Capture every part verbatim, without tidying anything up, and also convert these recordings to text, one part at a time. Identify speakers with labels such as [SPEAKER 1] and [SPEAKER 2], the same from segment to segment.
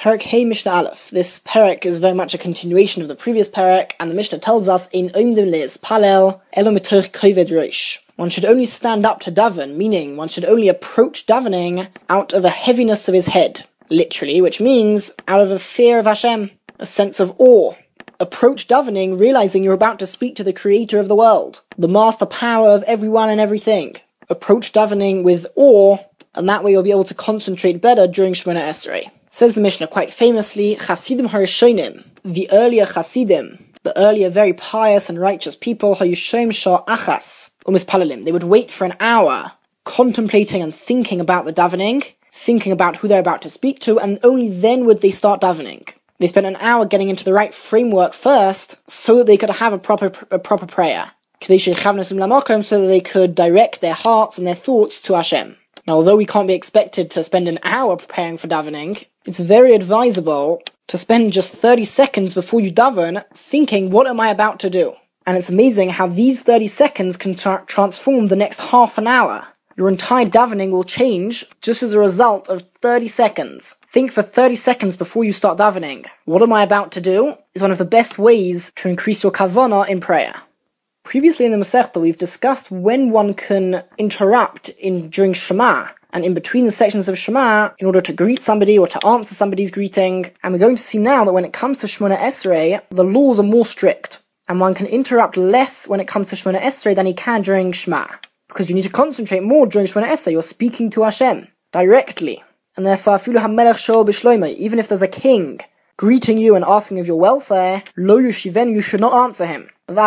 [SPEAKER 1] Perek Hey Mishnah Aleph. This Perek is very much a continuation of the previous Perek, and the Mishnah tells us, in Oimdim Le'ez Palel, Elo Mitoch Koved Rosh. One should only stand up to daven, meaning one should only approach davening out of a heaviness of his head, literally, which means out of a fear of Hashem, a sense of awe. Approach davening realizing you're about to speak to the creator of the world, the master power of everyone and everything. Approach davening with awe, and that way you'll be able to concentrate better during Shemona Esrei. Says the Mishnah quite famously, Chasidim Harishonim, the earlier Chasidim, the earlier very pious and righteous people, Hayushem Shah Achas, Umispalalim, they would wait for an hour, contemplating and thinking about the davening, thinking about who they're about to speak to, and only then would they start davening. They spent an hour getting into the right framework first, so that they could have a proper a proper prayer, so that they could direct their hearts and their thoughts to Hashem. Now, although we can't be expected to spend an hour preparing for davening, it's very advisable to spend just thirty seconds before you daven thinking, what am I about to do? And it's amazing how these thirty seconds can tra- transform the next half an hour. Your entire davening will change just as a result of thirty seconds. Think for thirty seconds before you start davening. What am I about to do? Is one of the best ways to increase your kavanah in prayer. Previously in the Masechta, we've discussed when one can interrupt in during Shema and in between the sections of Shema in order to greet somebody or to answer somebody's greeting. And we're going to see now that when it comes to Shemona Esrei, the laws are more strict, and one can interrupt less when it comes to Shemona Esrei than he can during Shema, because you need to concentrate more during Shemona Esrei. You're speaking to Hashem directly, and therefore afilu hamelech shol b'shlomo, even if there's a king greeting you and asking of your welfare, lo yushiven, you should not answer him. Even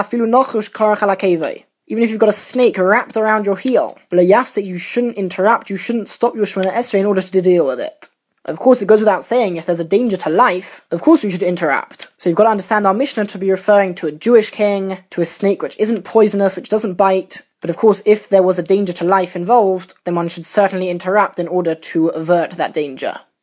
[SPEAKER 1] if you've got a snake wrapped around your heel, you shouldn't interrupt, you shouldn't stop your Shemona Esrei in order to deal with it. Of course, it goes without saying, if there's a danger to life, of course you should interrupt. So you've got to understand our Mishnah to be referring to a Jewish king, to a snake which isn't poisonous, which doesn't bite. But of course, if there was a danger to life involved, then one should certainly interrupt in order to avert that danger.